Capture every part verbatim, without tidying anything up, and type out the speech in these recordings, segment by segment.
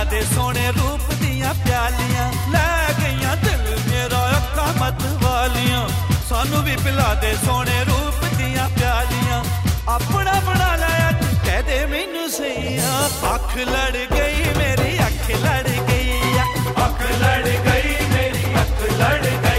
दे सोने रूप दियां प्यालियां, लै गईयां दिल मेरा अखां मत वालियां। सानू भी पिला दे सोने रूप दियां प्यालियां, अपना बना लाया तू कह दे मैनू सैया। अख लड़ गई मेरी अख लड़ गई, अख लड़ गई मेरी अख लड़ गई।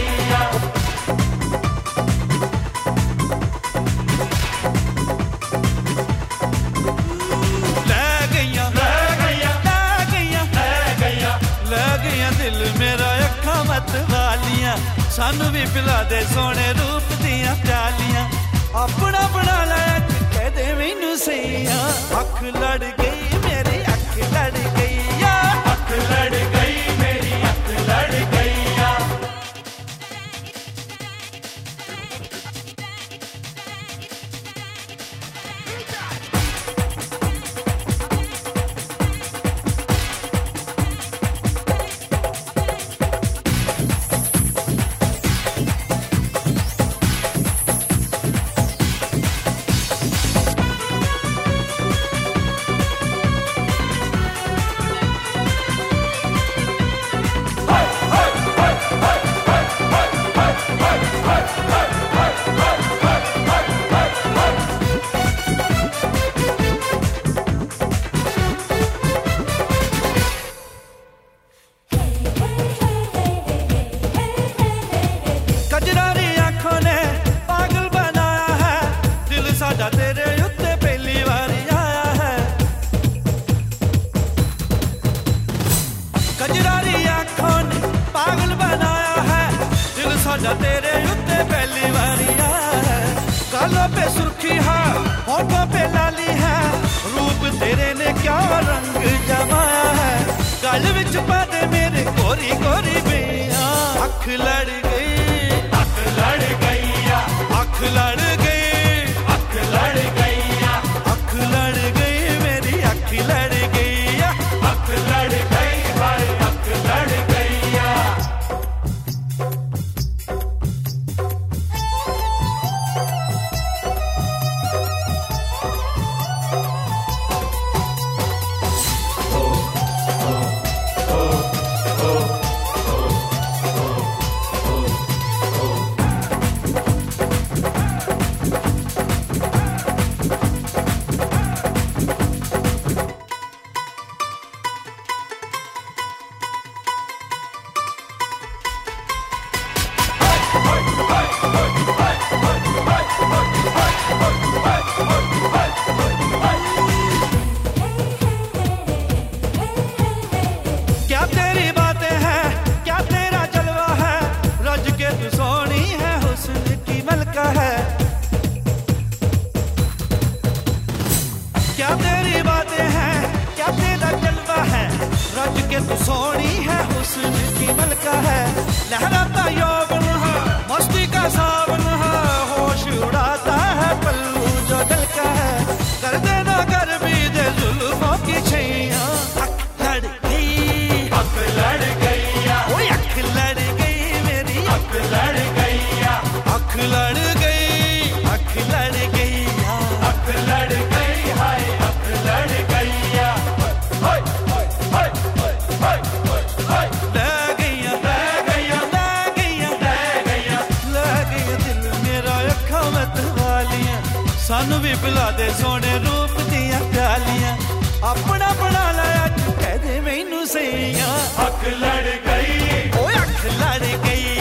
दिल मेरा अखां मत वालियां, सानू भी पिला दे सोने रूप दियां प्यालियां, अपना बना लाया कह दे मैनू सैया। अख लड़ गई मेरी अख लड़ गई, अख लड़ गई मेरी अख लड़ गई। तेरे उत्ते पहली बारी आया है, कजरारी आंखों ने पागल बनाया है, दिल साडा तेरे उत्ते पहली बारी आया है। गालों पे सुर्खी है होठों पे लाली है, रूप तेरे ने क्या रंग जमाया है। गल विच पा दे मेरे गोरी गोरी बिया, अख लड़ गई अख लड़ गई, अख लड़ गई लड़ गई, अख लड़ गई मेरी अख लड़ गई, अख लड़ गई भाई अख लड़ गई। क्या तेरी बातें हैं, क्या तेरा जलवा है, रज के तू सोनी है हुस्न की मलका है। क्या तेरी बातें हैं, क्या तेरा जलवा है, रज के तू सोनी है हुस्न की मलका है। लहराता यौवन है मस्ती का सावन है, होश उड़ाता है पल्लू जो डलका है। कर देना कर भी दे जुल्फों की छैया, अख लड़ गई अख लड़ गई, ओए अख लड़ गई मेरी अख लड़ गई, अख लड़ गई अख लड़ गई, अख लड़ गई हाय अख लड़ गई। हाय हाय हाय हाय हाय ले गईया ले गईया ले गईया ले गईया ले गईया दिल मेरा अखां मत वालियां, सानू भी पिला दे सोने रूप दियां प्यालियां, अपना बना लाया कह दे मैनू सैया। अख लड़ गई ओए अख लड़ गई।